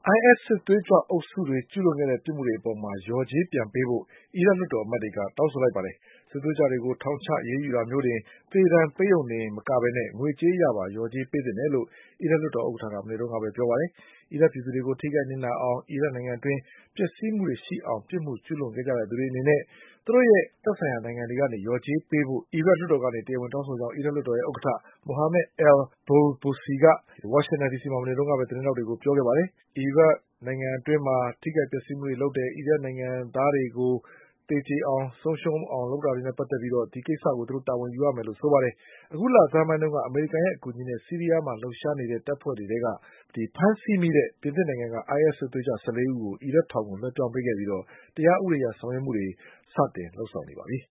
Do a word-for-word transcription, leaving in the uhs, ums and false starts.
အိုင်အက်စ် စစ်သွေးကြွအုပ်စုတွေကျူးလွန်ခဲ့တဲ့ပြစ်မှုတွေအပေါ်လျော်ကြေးပြန်ပေးဖို့ အီရတ်လွှတ်တော်အမတ်တွေကတောင်းဆိုလိုက်ပါတယ်။ စစ်သွေးကြွတွေကို ထောင်ချအရေးယူတာမျိုးတင် သေဒဏ်ပေးရုံတင်မကပဲ ငွေကြေးအရပါလျော်ကြေးပေးသင့်တယ်လို့ အီရတ်လွှတ်တော်ဥက္ကဋ္ဌက မနေ့ကပဲပြောပါတယ်။ အီရတ်ပြည်သူတွေကိုထိခိုက်နစ်နာအောင် အီရတ်နိုင်ငံအတွင်းပျက်စီးမှုတွေရှိအောင် ပြစ်မှုကျူးလွန်ခဲ့ကြသူတွေအနေနဲ့ သူတို့ရဲ့သက်ဆိုင်ရာနိုင်ငံတွေကနေလျော်ကြေးပေးဖို့ အီရတ်လွှတ်တော်ကနေတရားဝင်တောင်းဆိုကြောင်း အီရတ်လွှတ်တော်ဥက္ကဋ္ဌ Mohammad al-Boloussi က ဝါရှင်တန်ဒီစီမှာ မနေ့ကသတင်းထောက်တွေကိုပြောခဲ့ပါတယ်။ အီရတ်နိုင်ငံအတွင်းထိခိုက်ပျက်စီးမှုတွေလုပ်တဲ့ အီရတ်နိုင်ငံသားတွေကို သေကျေအောင်ဆုံးရှုံးအောင်လုပ်တာတွေနဲ့ပတ်သက်ပြီး ဒီကိစ္စကိုသူတို့တာဝန်ယူရမယ်လို့ဆိုပါတယ်။ အခုလဆန်းပိုင်းတုန်းက အမေရိကန်ရဲ့အကူအညီနဲ့ ဆီးရီးယားမှာလှုပ်ရှားနေတဲ့တပ်ဖွဲ့တွေထဲက ဖမ်းဆီးမိတဲ့ ပြင်သစ်နိုင်ငံက အိုင်အက်စ်စစ်သွေးကြွ၁၄ဦးကို အီရတ်ထောင်ကိုလွှဲပြောင်းပေးခဲ့ပြီး တရားဥပဒေအရဆောင်ရွက်မှုတွေ စတင်လုပ်ဆောင်နေပါပြီ